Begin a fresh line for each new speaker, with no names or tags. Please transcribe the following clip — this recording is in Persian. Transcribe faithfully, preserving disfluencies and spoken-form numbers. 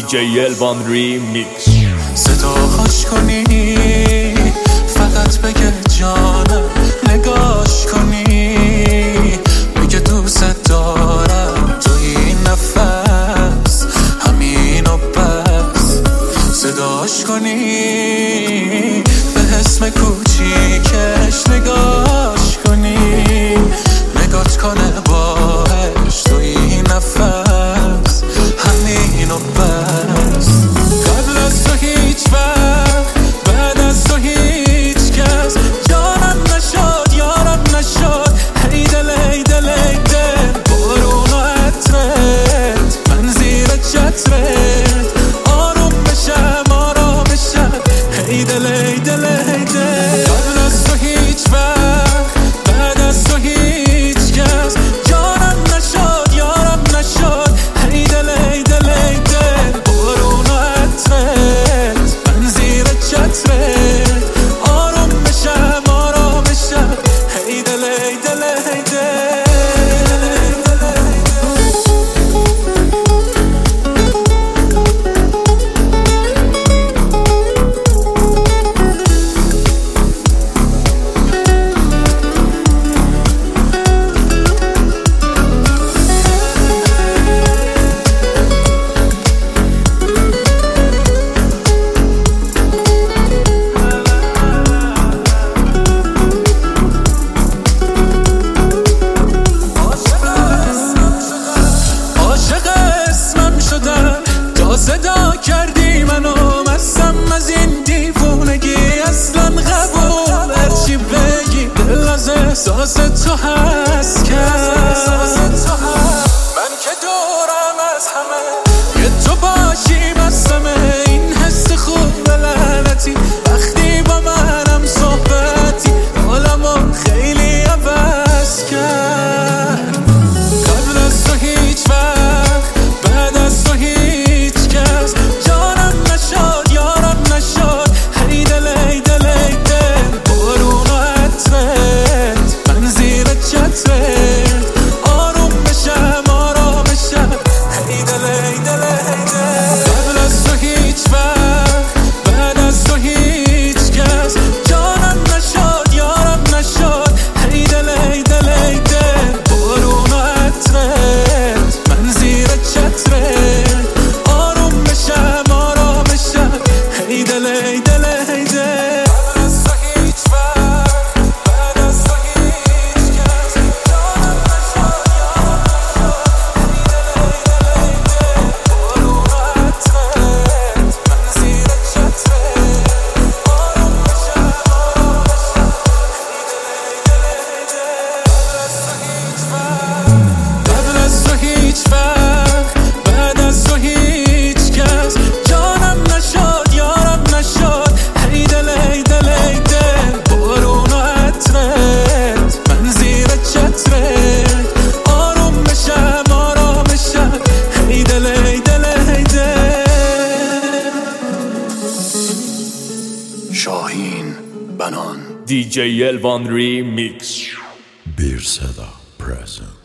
جی الوان ریمیکس.
صداش کنی فقط بگه جانم، نگاش کنی میگه دوست دارم، تو این نفس همین و بس. صداش کنی به اسم کوچیکش، نگاش کنی نگات کنه باش، تو این نفس همین و بس. قبل از تو هیچ وقت، بعد از تو هیچ کس جانم نشد یارم نشد. هی دل هی دل هی دل، بارون و عطرت، من زیر چترت آروم بشم آرام بشم. هی دل هی دل هی دل. قبل از تو هیچ وقت، بعد از تو هیچ کس جانم نشد یارم نشد. هی دل هی دل هی دل، بارون و عطرت، من زیر چترت آروم بشم آرام بشم. هی دل هی دل هی دل. صدا کردی منو مستم از این دیوونگی، اصلا قبول هرچی بگی دل از احساس تو هست کرد. من که دورم از همه یه تو باشی بستمه، این حس خوب لعنتی وقتی با منم صحبتی حالمو خیلی عوض کرد. قبل از تو هیچ وقت، بعد از تو هیچ کس جانم نشد یارم نشد. هی دل هی دل هی دل، بارون و عطرت، من زیر چترت آروم بشم آرام بشم. هی دل هی دل هی دل. قبل از تو هیچ وقت، بعد از تو هیچ کس جانم نشد یارم نشد. هی دل هی دل هی دل، بارون و عطرت، من زیر چترت آروم بشم آرام بشم. هی دل هی دل هی دل. قبل از تو هیچ وقت، بعد از تو هیچ کس جانم نشد یارم نشد. هی دل هی دل هی دل، بارون و عطرت، من زیر چترت آروم بشم آرام بشم. قبل از تو هیچ وقت، بعد از تو هیچ کس جانم نشد یارم نشد. هی دل هی دل هی دل، بارون و عطرت، من زیر چترت آروم بشم آرام بشم. هی دل هی دل هی دل.
شاهین بنان
دی جی الوان ریمیکس.
bir seda present.